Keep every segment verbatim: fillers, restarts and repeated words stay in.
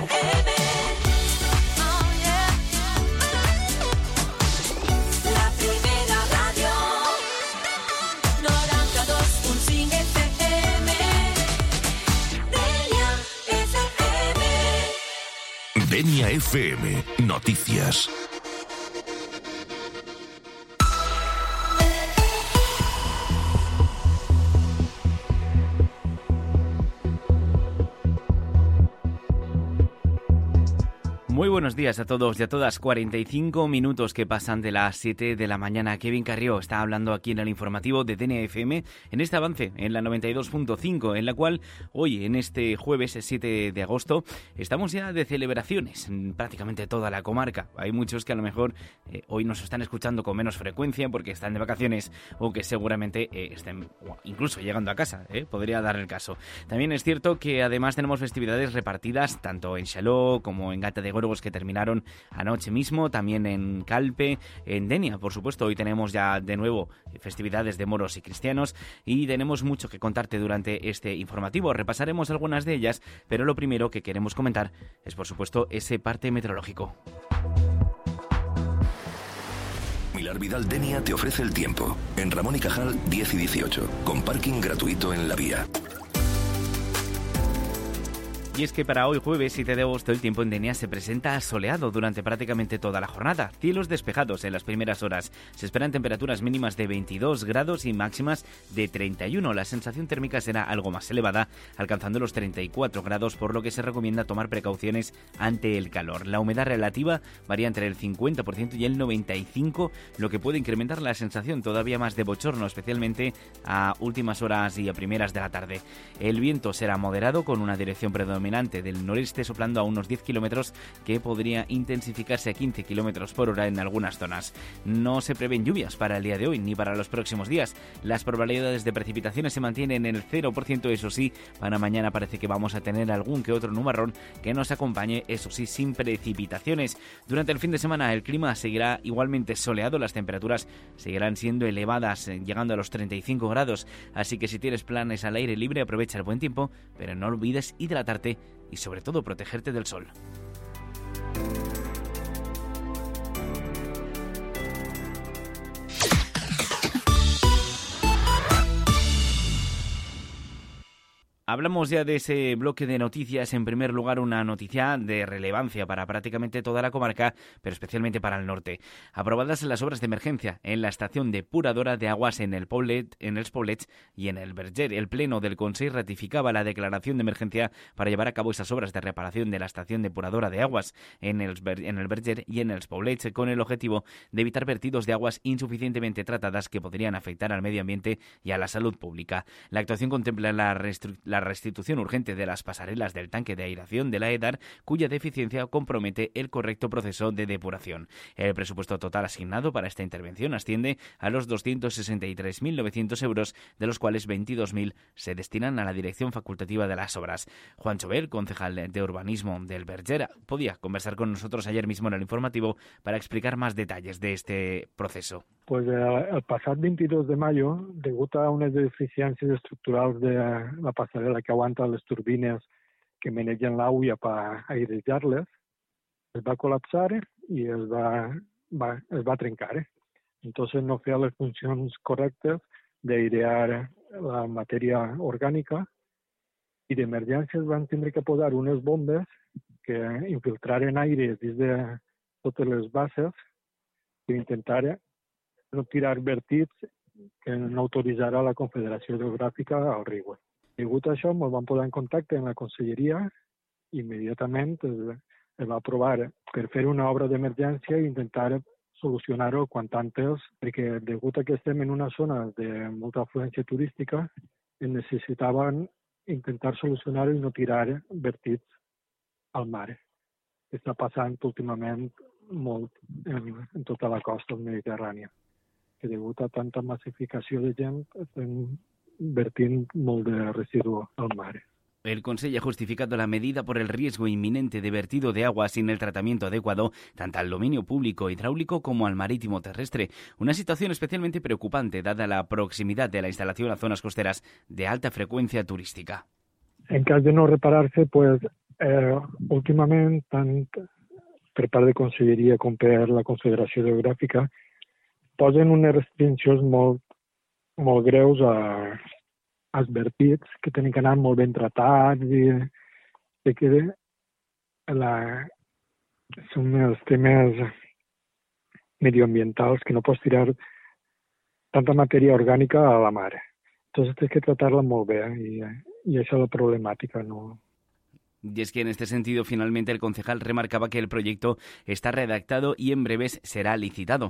eme. Oh, yeah. La primera radio, noranta-dos punt cinc efe eme. Denia efe eme. Denia efe eme. Noticias. Muy buenos días a todos y a todas. cuarenta y cinco minutos que pasan de las siete de la mañana. Kevin Carrió está hablando aquí en el informativo de Denia efe eme en este avance en la noventa y dos punto cinco, en la cual hoy, en este jueves siete de agosto, estamos ya de celebraciones en prácticamente toda la comarca. Hay muchos que a lo mejor eh, hoy nos están escuchando con menos frecuencia porque están de vacaciones o que seguramente eh, estén incluso llegando a casa, eh, podría dar el caso. También es cierto que además tenemos festividades repartidas tanto en Xaló como en Gata de Gorgos, que terminaron anoche mismo, también en Calpe, en Denia, por supuesto. Hoy tenemos ya de nuevo festividades de moros y cristianos y tenemos mucho que contarte durante este informativo. Repasaremos algunas de ellas, pero lo primero que queremos comentar es, por supuesto, ese parte meteorológico. Milar Vidal Denia te ofrece el tiempo. En Ramón y Cajal diez y dieciocho, con parking gratuito en la vía. Y es que para hoy jueves siete de agosto el tiempo en Denia se presenta soleado durante prácticamente toda la jornada. Cielos despejados en las primeras horas. Se esperan temperaturas mínimas de veintidós grados y máximas de treinta y uno. La sensación térmica será algo más elevada, alcanzando los treinta y cuatro grados, por lo que se recomienda tomar precauciones ante el calor. La humedad relativa varía entre el cincuenta por ciento y el noventa y cinco por ciento, lo que puede incrementar la sensación todavía más de bochorno, especialmente a últimas horas y a primeras de la tarde. El viento será moderado con una dirección predominante del noreste soplando a unos diez kilómetros, que podría intensificarse a quince kilómetros por hora en algunas zonas. No se prevén lluvias para el día de hoy ni para los próximos días. Las probabilidades de precipitaciones se mantienen en el cero por ciento, eso sí. Para mañana parece que vamos a tener algún que otro nubarrón que nos acompañe, eso sí, sin precipitaciones. Durante el fin de semana el clima seguirá igualmente soleado, las temperaturas seguirán siendo elevadas, llegando a los treinta y cinco grados, así que si tienes planes al aire libre, aprovecha el buen tiempo, pero no olvides hidratarte y sobre todo protegerte del sol. Hablamos ya de ese bloque de noticias. En primer lugar, una noticia de relevancia para prácticamente toda la comarca, pero especialmente para el norte. Aprobadas las obras de emergencia en la estación depuradora de aguas en el Poblet, en els Poblets y en el Verger. El Pleno del Consell ratificaba la declaración de emergencia para llevar a cabo esas obras de reparación de la estación depuradora de aguas en el, en el Verger y en els Poblets, con el objetivo de evitar vertidos de aguas insuficientemente tratadas que podrían afectar al medio ambiente y a la salud pública. La actuación contempla la reestructuración la restitución urgente de las pasarelas del tanque de aireación de la EDAR, cuya deficiencia compromete el correcto proceso de depuración. El presupuesto total asignado para esta intervención asciende a los doscientos sesenta y tres mil novecientos euros, de los cuales veintidós mil se destinan a la dirección facultativa de las obras. Juan Chover, concejal de urbanismo del Verger, podía conversar con nosotros ayer mismo en el informativo para explicar más detalles de este proceso. Pues eh, el passat veintidós de mayo, degut a unes deficiències estructurals de la passarel·la que aguanta les turbines que manegen l'aigua per airejar-les, es va col·lapsar i es va, va, es va trencar. Entonces no feia les funcions correctes d'airear la matèria orgànica i d'emergència es van tindre que posar unes bombes que infiltraren aire dins de totes les bases per intentar no tirar vertits que no autoritzarà la Confederació Hidrogràfica al riu. Degut a això, ens vam posar en contacte amb la conselleria i immediatament es, es va aprovar per fer una obra d'emergència i intentar solucionar-ho quant antes, perquè degut a que estem en una zona de molta afluència turística, necessitaven intentar solucionar-ho i no tirar vertits al mar. Està passant últimament molt en, en tota la costa mediterrània, que degut a tanta massificació de gent estem vertint molt de residu al mar. El Consejo ha justificado la medida por el riesgo inminente de vertido de agua sin el tratamiento adecuado tanto al dominio público hidráulico como al marítimo terrestre. Una situación especialmente preocupante dada la proximidad de la instalación a zonas costeras de alta frecuencia turística. En cas de no reparar-se, pues, Eh, últimament, tant per part de Conselleria com per la Confederació Geogràfica, posen unes restriccions molt, molt greus a, als vertits, que tenen que anar molt ben tratats i, i que la, són els temes medioambientals que no pots tirar tanta matèria orgànica a la mar. Entonces tienes que tratarla molt bé i, i això és la problemàtica, no. Y es que en este sentido, finalmente, el concejal remarcaba que el proyecto está redactado y en breves será licitado.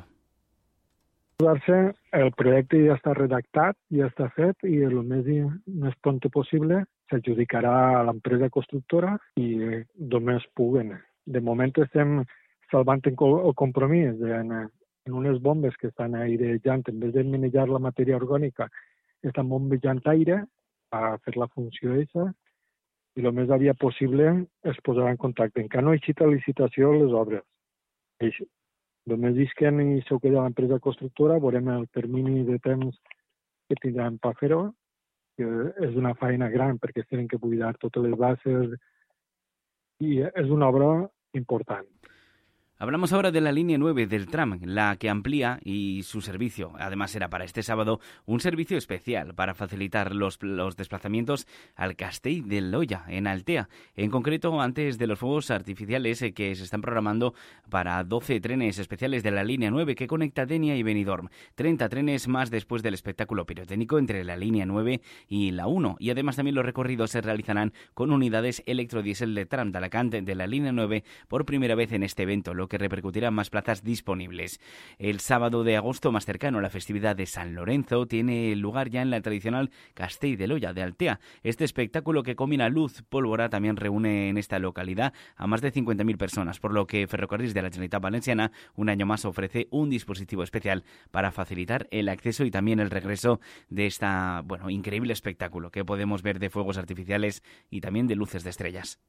El projecte ja està redactat, ja està fet i el més, més pronto possible s'adjudicarà a l'empresa constructora i només puguen. De moment estem salvant el compromís en, en unes bombes que estan airejant, en vez de manejar la matèria orgànica, estan bombejant aire a fer la funció aquesta i el més aviat possible es posarà en contacte. Encara no ha eixit a licitació les obres. Només isquen i s'ho queda l'empresa constructora, veurem el termini de temps que tindran per fer-ho, que és una feina gran perquè es tenen que buidar totes les bases i és una obra important. Hablamos ahora de la línea nueve del tram, la que amplía y su servicio. Además será para este sábado un servicio especial para facilitar los, los desplazamientos al Castell de Loya, en Altea. En concreto, antes de los fuegos artificiales eh, que se están programando para doce trenes especiales de la línea nueve que conecta Denia y Benidorm. treinta trenes más después del espectáculo pirotécnico entre la línea nueve y la uno. Y además también los recorridos se realizarán con unidades electrodiesel de tram de Alacant de la línea nueve por primera vez en este evento, lo que repercutirá en más plazas disponibles. El sábado de agosto, más cercano a la festividad de San Lorenzo, tiene lugar ya en la tradicional Castell de Loya de Altea. Este espectáculo que combina luz, pólvora, también reúne en esta localidad a más de cincuenta mil personas, por lo que Ferrocarriles de la Generalitat Valenciana un año más ofrece un dispositivo especial para facilitar el acceso y también el regreso de esta, bueno, increíble espectáculo que podemos ver de fuegos artificiales y también de luces de estrellas.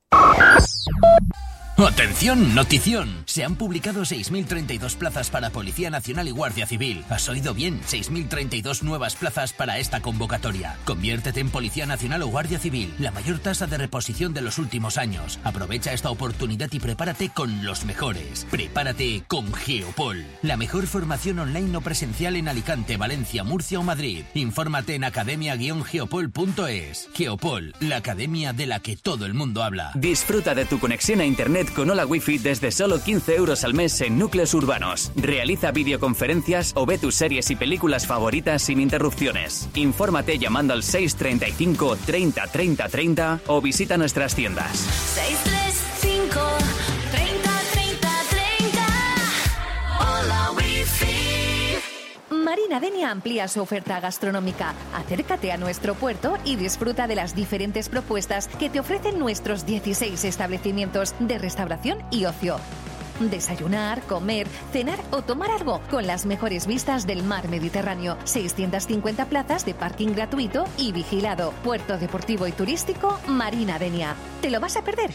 ¡Atención, notición! Se han publicado seis mil treinta y dos plazas para Policía Nacional y Guardia Civil. ¿Has oído bien? seis mil treinta y dos nuevas plazas para esta convocatoria. Conviértete en Policía Nacional o Guardia Civil, la mayor tasa de reposición de los últimos años. Aprovecha esta oportunidad y prepárate con los mejores. Prepárate con Geopol, la mejor formación online o presencial en Alicante, Valencia, Murcia o Madrid. Infórmate en academia guion geopol punto es. Geopol, la academia de la que todo el mundo habla. Disfruta de tu conexión a internet con Hola Wi-Fi desde solo quince euros al mes en núcleos urbanos. Realiza videoconferencias o ve tus series y películas favoritas sin interrupciones. Infórmate llamando al seis treinta y cinco treinta treinta treinta o visita nuestras tiendas. seis tres cinco treinta treinta treinta. Hola Wi-Fi. Marina Denia amplía su oferta gastronómica. Acércate a nuestro puerto y disfruta de las diferentes propuestas que te ofrecen nuestros dieciséis establecimientos de restauración y ocio. Desayunar, comer, cenar o tomar algo con las mejores vistas del mar Mediterráneo. seiscientas cincuenta plazas de parking gratuito y vigilado. Puerto deportivo y turístico Marina Denia. ¿Te lo vas a perder?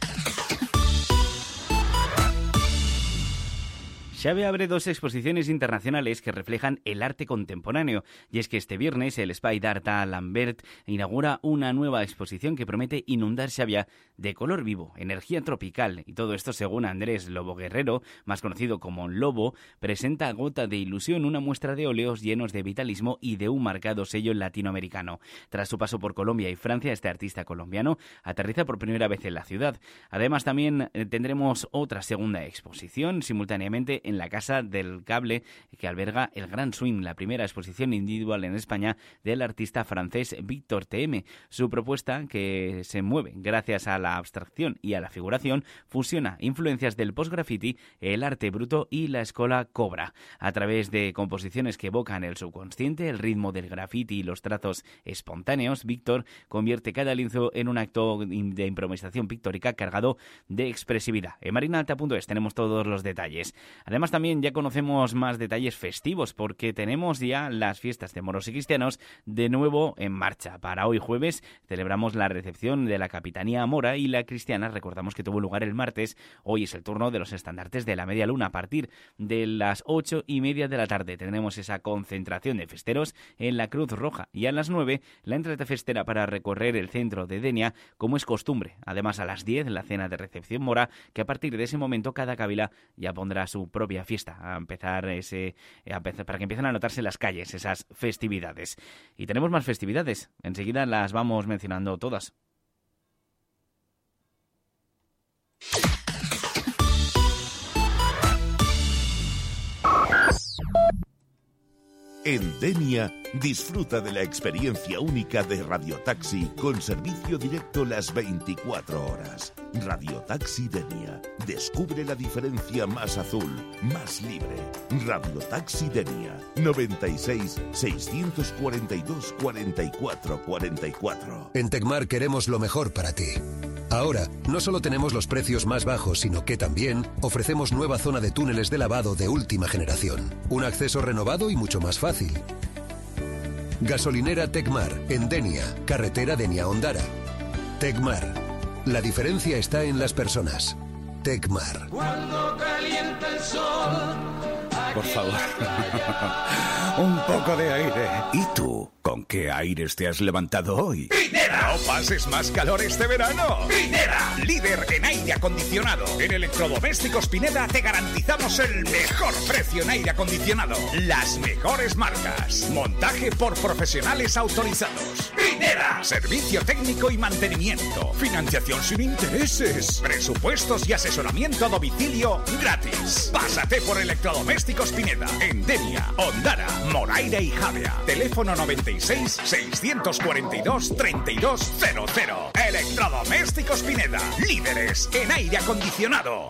Xavi abre dos exposiciones internacionales que reflejan el arte contemporáneo. Y es que este viernes el Espai d'Art a Lambert inaugura una nueva exposición que promete inundar Xavia de color vivo, energía tropical. Y todo esto, según Andrés Lobo Guerrero, más conocido como Lobo, presenta a Gota de Ilusión, una muestra de óleos llenos de vitalismo y de un marcado sello latinoamericano. Tras su paso por Colombia y Francia, este artista colombiano aterriza por primera vez en la ciudad. Además, también tendremos otra segunda exposición simultáneamente en la Casa del Cable, que alberga el Gran Swing, la primera exposición individual en España del artista francés Victor T M. Su propuesta, que se mueve gracias a la abstracción y a la figuración, fusiona influencias del post-graffiti, el arte bruto y la escola Cobra. A través de composiciones que evocan el subconsciente, el ritmo del graffiti y los trazos espontáneos, Víctor convierte cada lienzo en un acto de improvisación pictórica cargado de expresividad. En marinaalta punto es tenemos todos los detalles. Además, Además, también ya conocemos más detalles festivos porque tenemos ya las fiestas de moros y cristianos de nuevo en marcha. Para hoy jueves celebramos la recepción de la Capitanía Mora y la Cristiana. Recordamos que tuvo lugar el martes. Hoy es el turno de los estandartes de la Media Luna. A partir de las ocho y media de la tarde tendremos esa concentración de festeros en la Cruz Roja y a las nueve la entrada festera para recorrer el centro de Denia, como es costumbre. Además, a las diez la cena de recepción mora, que a partir de ese momento cada cábila ya pondrá su propia fiesta a empezar ese a empezar, para que empiecen a notarse en las calles esas festividades. Y tenemos más festividades. Enseguida las vamos mencionando todas. En Denia, disfruta de la experiencia única de Radiotaxi con servicio directo las veinticuatro horas. Radiotaxi Denia. Descubre la diferencia más azul, más libre. Radiotaxi Denia. noventa y seis, seiscientos cuarenta y dos, cuarenta y cuatro cuarenta y cuatro. En Tecmar queremos lo mejor para ti. Ahora, no solo tenemos los precios más bajos, sino que también ofrecemos nueva zona de túneles de lavado de última generación. Un acceso renovado y mucho más fácil. Gasolinera Tecmar, en Denia, carretera Denia-Ondara. Tecmar. La diferencia está en las personas. Tecmar. Cuando calienta el sol. Por favor. Un poco de aire. ¿Y tú? ¿Con qué aires te has levantado hoy? ¡Pineda! ¡No pases más calor este verano! ¡Pineda! Líder en aire acondicionado. En Electrodomésticos Pineda te garantizamos el mejor precio en aire acondicionado. Las mejores marcas. Montaje por profesionales autorizados. ¡Pineda! Servicio técnico y mantenimiento. Financiación sin intereses. Presupuestos y asesoramiento a domicilio gratis. Pásate por Electrodomésticos Pineda. En Denia, Ondara, Moraira y Javea. Teléfono noventa y seis, seiscientos cuarenta y dos, treinta y dos cero cero. Electrodomésticos Pineda. Líderes en aire acondicionado.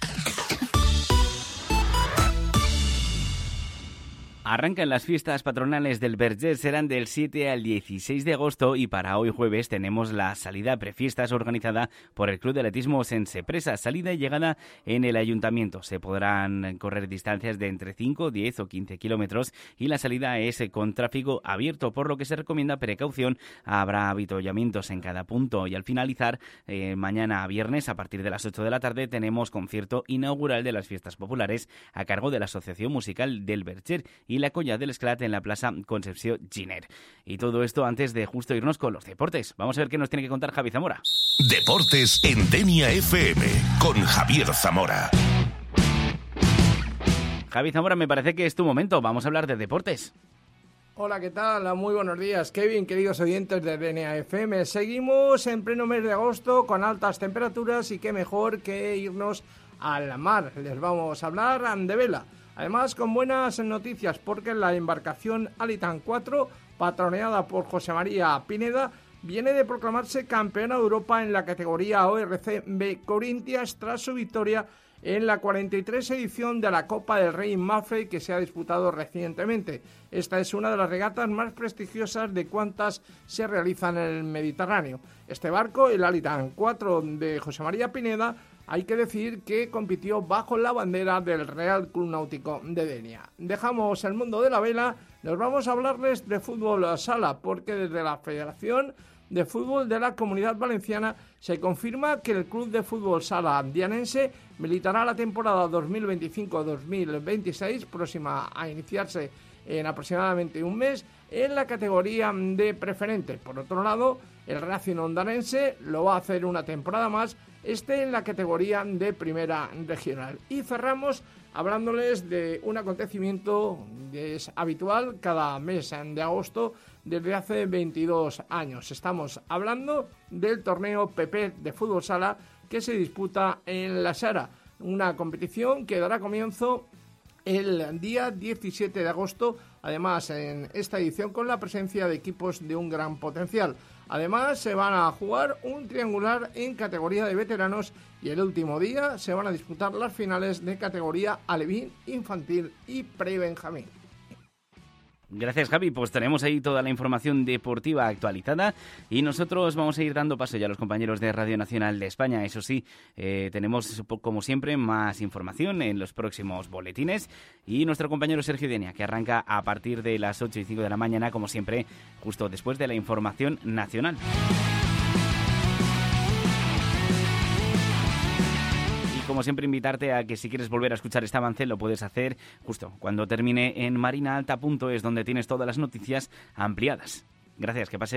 Arrancan las fiestas patronales del Verger, serán del siete al dieciséis de agosto y para hoy jueves tenemos la salida prefiestas organizada por el Club de Atletismo Sense Presa, salida y llegada en el Ayuntamiento. Se podrán correr distancias de entre cinco, diez o quince kilómetros y la salida es con tráfico abierto, por lo que se recomienda precaución. Habrá avituallamientos en cada punto y al finalizar, eh, mañana viernes a partir de las ocho de la tarde tenemos concierto inaugural de las fiestas populares a cargo de la Asociación Musical del Verger y la Colla del Esclat en la Plaza Concepció Giner. Y todo esto antes de justo irnos con los deportes. Vamos a ver qué nos tiene que contar Javi Zamora. Deportes en Denia F M con Javier Zamora. Javi Zamora, me parece que es tu momento. Vamos a hablar de deportes. Hola, ¿qué tal? Muy buenos días, Kevin, queridos oyentes de Denia F M. Seguimos en pleno mes de agosto con altas temperaturas y qué mejor que irnos al mar. Les vamos a hablar de vela. Además, con buenas noticias, porque la embarcación Alitan cuatro, patroneada por José María Pineda, viene de proclamarse campeona de Europa en la categoría O R C B Corintias tras su victoria en la cuarenta y tres edición de la Copa del Rey Mafre que se ha disputado recientemente. Esta es una de las regatas más prestigiosas de cuantas se realizan en el Mediterráneo. Este barco, el Alitan cuatro de José María Pineda, hay que decir que compitió bajo la bandera del Real Club Náutico de Denia. Dejamos el mundo de la vela, nos vamos a hablarles de fútbol sala, porque desde la Federación de Fútbol de la Comunidad Valenciana se confirma que el Club de Fútbol Sala Dianense militará la temporada dos mil veinticinco dos mil veintiséis, próxima a iniciarse en aproximadamente un mes, en la categoría de preferente. Por otro lado, el Racing Ondarense lo va a hacer una temporada más, este en la categoría de primera regional. Y cerramos hablándoles de un acontecimiento que es habitual cada mes de agosto desde hace veintidós años. Estamos hablando del torneo P P de fútbol sala que se disputa en La Sara, una competición que dará comienzo el día diecisiete de agosto, además en esta edición con la presencia de equipos de un gran potencial. Además se van a jugar un triangular en categoría de veteranos y el último día se van a disputar las finales de categoría alevín, infantil y pre-benjamín. Gracias, Javi. Pues tenemos ahí toda la información deportiva actualizada y nosotros vamos a ir dando paso ya a los compañeros de Radio Nacional de España. Eso sí, eh, tenemos, como siempre, más información en los próximos boletines y nuestro compañero Sergio Denia, que arranca a partir de las ocho y cinco de la mañana, como siempre, justo después de la información nacional. Como siempre, invitarte a que si quieres volver a escuchar este avance lo puedes hacer justo cuando termine en marinaalta punto es, donde tienes todas las noticias ampliadas. Gracias, que pases